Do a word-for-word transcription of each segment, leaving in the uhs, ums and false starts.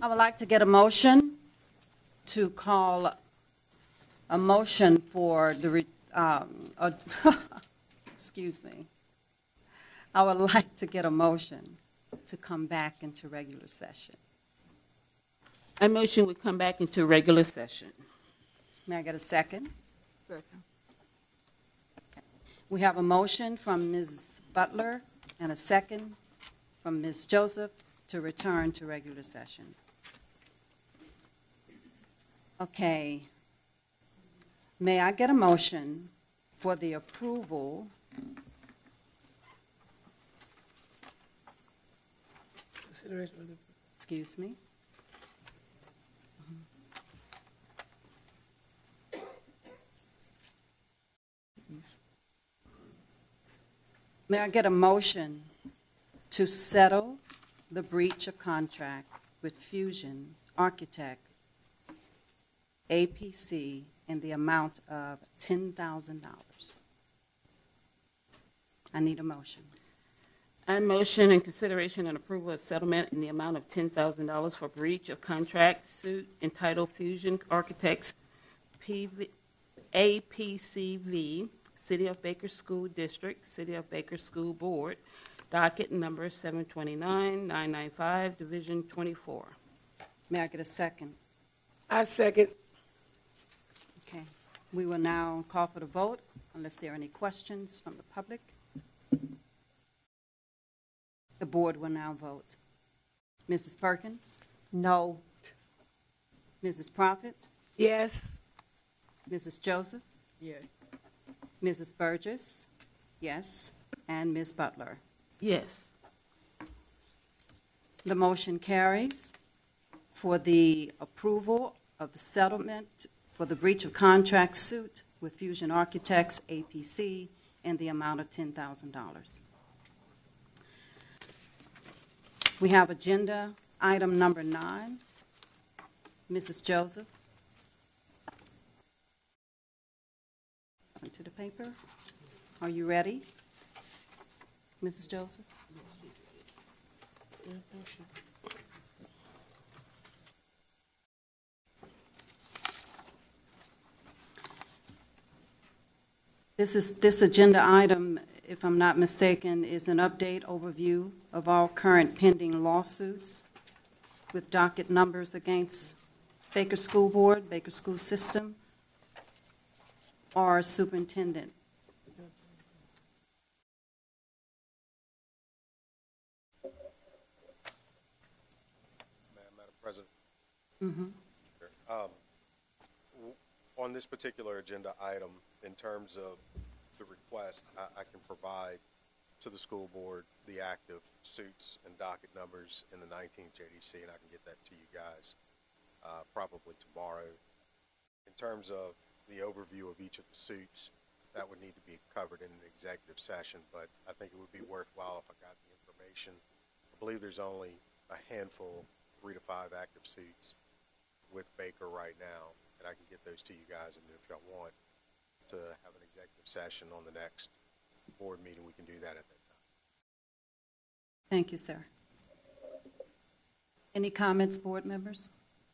I would like to get a motion to call a motion for the, re- um, uh, excuse me. I would like to get a motion to come back into regular session. I motion we come back into regular session. May I get a second? Second. We have a motion from Miz Butler and a second from Miz Joseph to return to regular session. Okay. May I get a motion for the approval excuse me. May I get a motion to settle the breach of contract with Fusion Architect A P C in the amount of ten thousand dollars? I need a motion. I motion in consideration and approval of settlement in the amount of ten thousand dollars for breach of contract suit entitled Fusion Architects P V, A P C V, City of Baker School District, City of Baker School Board, docket number seven twenty-nine nine ninety-five, Division twenty-four. May I get a second? I second. Okay. We will now call for the vote unless there are any questions from the public. The board will now vote. Missus Perkins? No. Missus Prophet? Yes. Missus Joseph? Yes. Missus Burgess? Yes. And Miz Butler? Yes. The motion carries for the approval of the settlement for the breach of contract suit with Fusion Architects, A P C, in the amount of ten thousand dollars. We have agenda item number nine. Missus Joseph. Onto the paper. Are you ready, Missus Joseph? This is this agenda item, if I'm not mistaken, is an update overview of all current pending lawsuits with docket numbers against Baker School Board, Baker School System, or Superintendent. Madam President, Mm-hmm. um, w- on this particular agenda item, in terms of the request, I, I can provide to the school board the active suits and docket numbers in the nineteenth J D C, and I can get that to you guys uh, probably tomorrow. In terms of the overview of each of the suits, that would need to be covered in an executive session, but I think it would be worthwhile if I got the information. I believe there's only a handful, three to five active suits with Baker right now, and I can get those to you guys, and if y'all want to have an executive session on the next board meeting, we can do that at that time. Thank you, sir. Any comments, board members?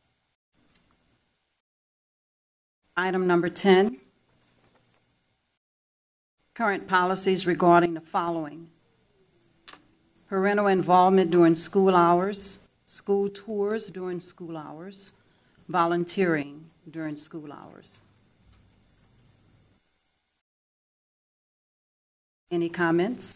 Item number ten. Current policies regarding the following: parental involvement during school hours, school tours during school hours, volunteering during school hours. Any comments?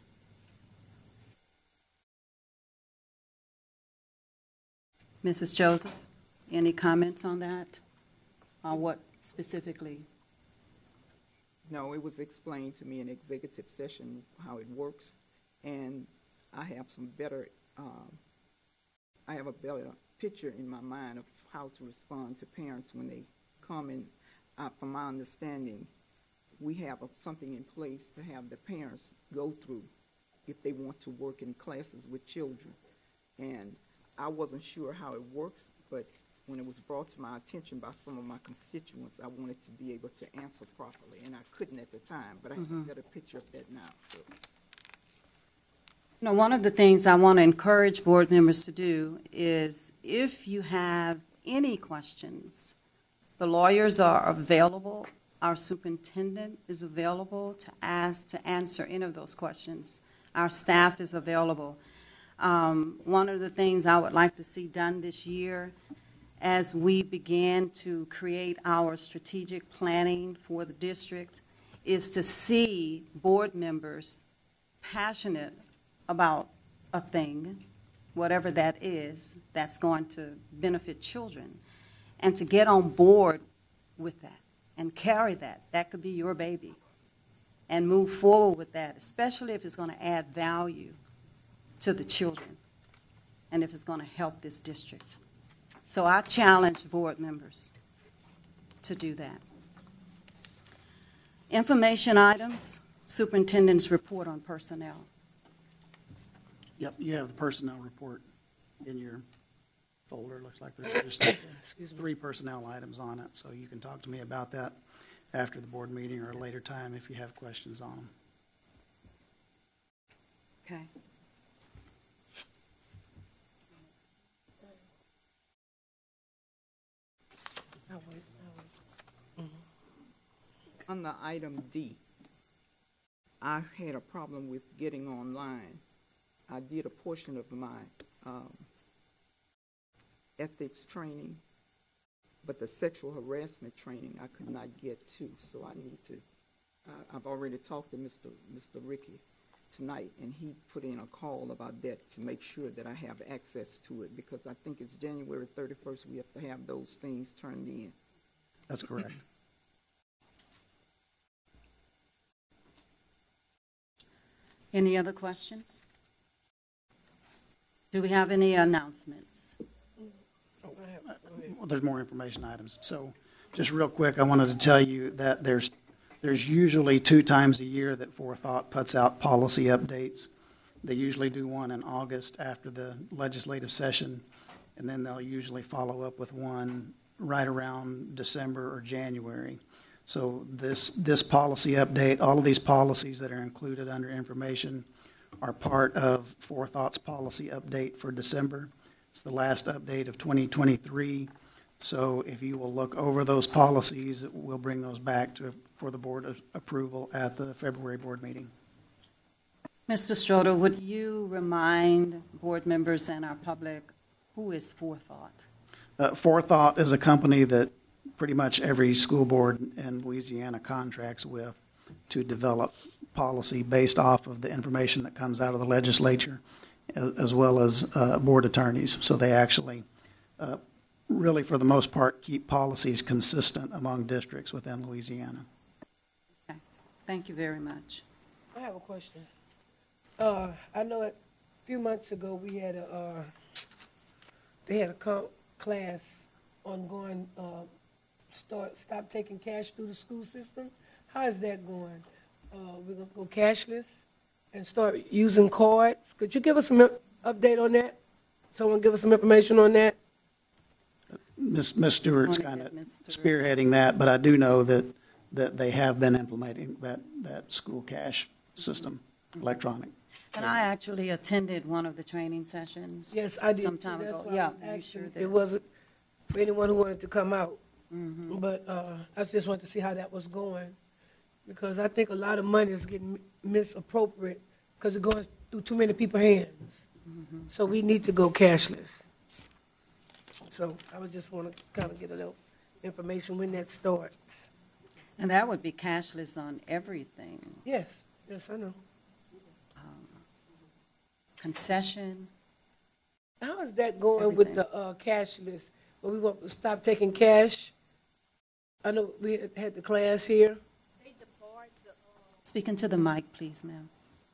Missus Joseph, any comments on that? On what specifically? No, it was explained to me in executive session how it works, and I have some better, um, I have a better picture in my mind of how to respond to parents when they come in. Uh, from my understanding, we have a, something in place to have the parents go through if they want to work in classes with children. And I wasn't sure how it works, but when it was brought to my attention by some of my constituents, I wanted to be able to answer properly, and I couldn't at the time, but I have Mm-hmm. a better picture of that now. So, You know, one of the things I want to encourage board members to do is if you have any questions, the lawyers are available. Our superintendent is available to ask, to answer any of those questions. Our staff is available. Um, one of the things I would like to see done this year as we begin to create our strategic planning for the district is to see board members passionate about a thing, whatever that is, that's going to benefit children, and to get on board with that and carry that. That could be your baby. And move forward with that, especially if it's going to add value to the children and if it's going to help this district. So I challenge board members to do that. Information items, superintendent's report on personnel. Yep, you have the personnel report in your folder. Looks like there's just three personnel items on it, so you can talk to me about that after the board meeting or a later time if you have questions on them. Okay. On the item D, I had a problem with getting online. I did a portion of my um, ethics training, but the sexual harassment training I could not get to, so I need to, uh, I've already talked to Mister Mister Ricky tonight, and he put in a call about that to make sure that I have access to it, because I think it's January thirty-first we have to have those things turned in. That's correct. Any other questions? Do we have any announcements? Well, there's more information items. So just real quick, I wanted to tell you that there's there's usually two times a year that Forethought puts out policy updates. They usually do one in August after the legislative session, and then they'll usually follow up with one right around December or January. So this this policy update, all of these policies that are included under information are part of Forethought's policy update for December. It's the last update of twenty twenty-three. So if you will look over those policies, we'll bring those back to for the board of approval at the February board meeting. Mister Stroder, would you remind board members and our public who is Forethought? Uh, Forethought is a company that pretty much every school board in Louisiana contracts with to develop policy based off of the information that comes out of the legislature, as, as well as uh, board attorneys. So they actually, uh, really for the most part, keep policies consistent among districts within Louisiana. Okay. Thank you very much. I have a question. Uh, I know a few months ago we had a, uh, they had a comp class on going, uh, start, stop taking cash through the school system. How is that going? Uh, we're gonna go cashless and start using cards. Could you give us some update on that? Someone give us some information on that? Miz Miz Stewart's Wanna kind get of Miz Stewart. spearheading that, but I do know that, that they have been implementing that, that school cash system, electronic. And I actually attended one of the training sessions. Yes, I did. Some time That's ago. why I Yeah, was you asking. sure It did. wasn't for anyone who wanted to come out. Mhm. But uh, I just wanted to see how that was going, because I think a lot of money is getting misappropriated because it's going through too many people's hands. Mm-hmm. So we need to go cashless. So I would just want to kind of get a little information when that starts. And that would be cashless on everything. Yes, yes, I know. Um, concession. How is that going with Everything. the uh, cashless? Well, we want to stop taking cash. I know we had- had the class here. Speaking to the mic, please, ma'am.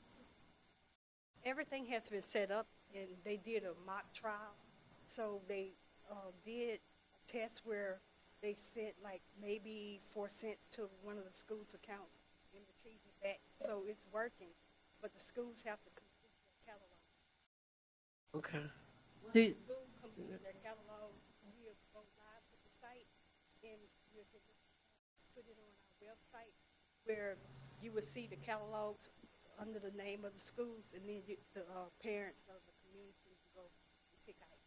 Everything has been set up, and they did a mock trial. So they uh, did a test where they sent like maybe four cents to one of the school's accounts and retrieved it back. So it's working, but the schools have to complete their catalog. Okay. Once Do- the school completes their catalogs, we'll go live to the site, and we'll get it, put it on our website where you will see the catalogs under the name of the schools, and then you, the uh, parents of the community go and pick items.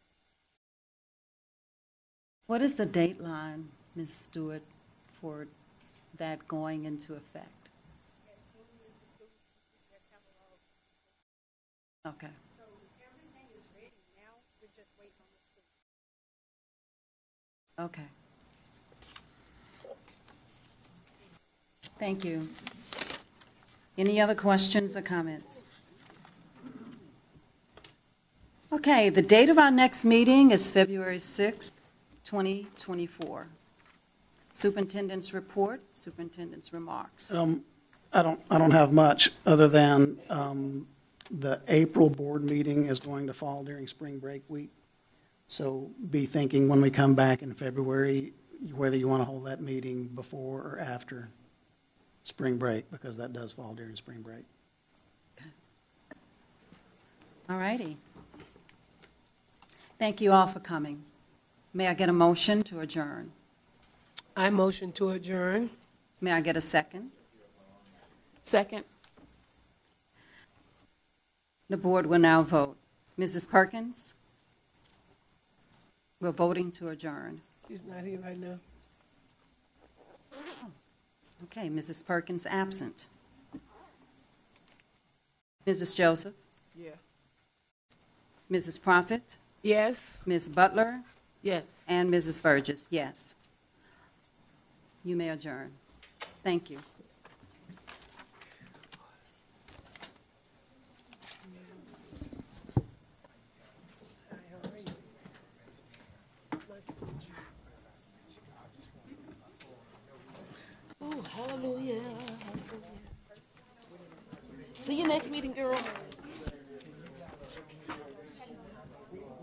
What is the dateline, Miz Stewart, for that going into effect? As soon as the schools complete their catalog, Okay. so everything is ready now. We're just waiting on the schools. Okay. Thank you. Any other questions or comments? Okay, the date of our next meeting is February sixth, twenty twenty-four. Superintendent's report, superintendent's remarks. Um, I don't, I don't have much other than um, the April board meeting is going to fall during spring break week. So be thinking when we come back in February, whether you want to hold that meeting before or after spring break, because that does fall during spring break. All righty. Thank you all for coming. May I get a motion to adjourn? I motion to adjourn. May I get a second? Second. The board will now vote. Missus Perkins? We're voting to adjourn. She's not here right now. Okay, Missus Perkins absent. Missus Joseph? Yes. Missus Prophet? Yes. Miz Butler? Yes. And Missus Burgess, yes. You may adjourn. Thank you. Oh, hallelujah. See you next meeting, girl.